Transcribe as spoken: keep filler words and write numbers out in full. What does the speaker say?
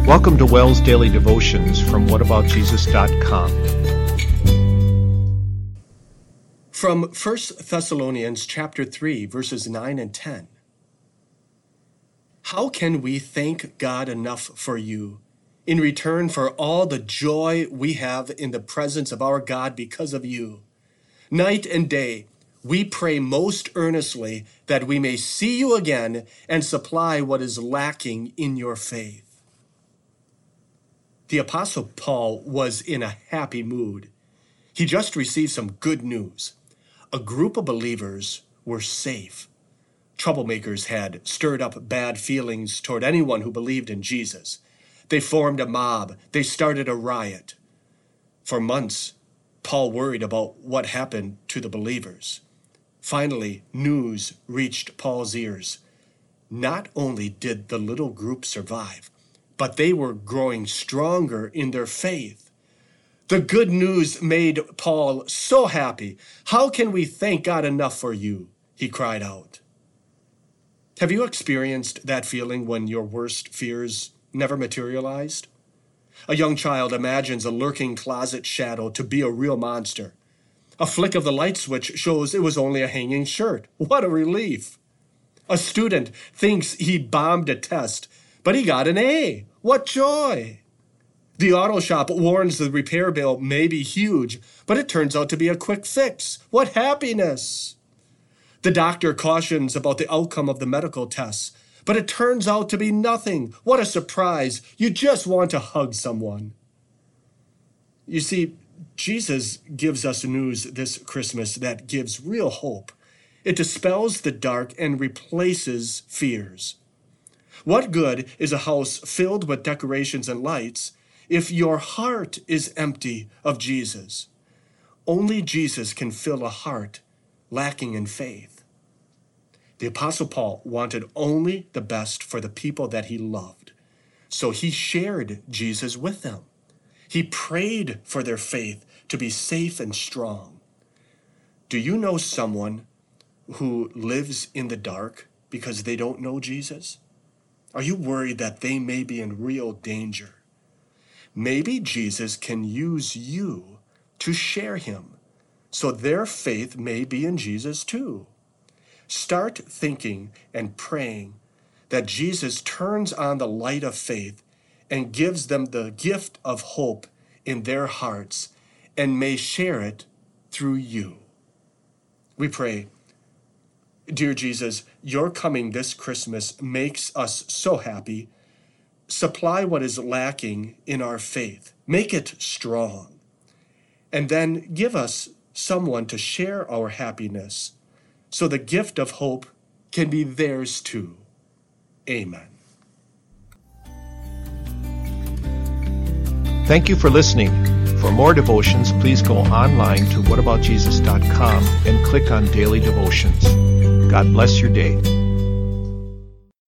Welcome to Wells Daily Devotions from what about jesus dot com. From First Thessalonians chapter three, verses nine and ten. How can we thank God enough for you in return for all the joy we have in the presence of our God because of you? Night and day, we pray most earnestly that we may see you again and supply what is lacking in your faith. The Apostle Paul was in a happy mood. He just received some good news. A group of believers were safe. Troublemakers had stirred up bad feelings toward anyone who believed in Jesus. They formed a mob. They started a riot. For months, Paul worried about what happened to the believers. Finally, news reached Paul's ears. Not only did the little group survive, but they were growing stronger in their faith. The good news made Paul so happy. How can we thank God enough for you? He cried out. Have you experienced that feeling when your worst fears never materialized? A young child imagines a lurking closet shadow to be a real monster. A flick of the light switch shows it was only a hanging shirt. What a relief. A student thinks he bombed a test, but he got an A. What joy! The auto shop warns the repair bill may be huge, but it turns out to be a quick fix. What happiness! The doctor cautions about the outcome of the medical tests, but it turns out to be nothing. What a surprise! You just want to hug someone. You see, Jesus gives us news this Christmas that gives real hope. It dispels the dark and replaces fears. What good is a house filled with decorations and lights if your heart is empty of Jesus? Only Jesus can fill a heart lacking in faith. The Apostle Paul wanted only the best for the people that he loved, so he shared Jesus with them. He prayed for their faith to be safe and strong. Do you know someone who lives in the dark because they don't know Jesus? Are you worried that they may be in real danger? Maybe Jesus can use you to share him, so their faith may be in Jesus too. Start thinking and praying that Jesus turns on the light of faith and gives them the gift of hope in their hearts and may share it through you. We pray, dear Jesus, your coming this Christmas makes us so happy. Supply what is lacking in our faith. Make it strong. And then give us someone to share our happiness so the gift of hope can be theirs too. Amen. Thank you for listening. For more devotions, please go online to what about jesus dot com and click on Daily Devotions. God bless your day.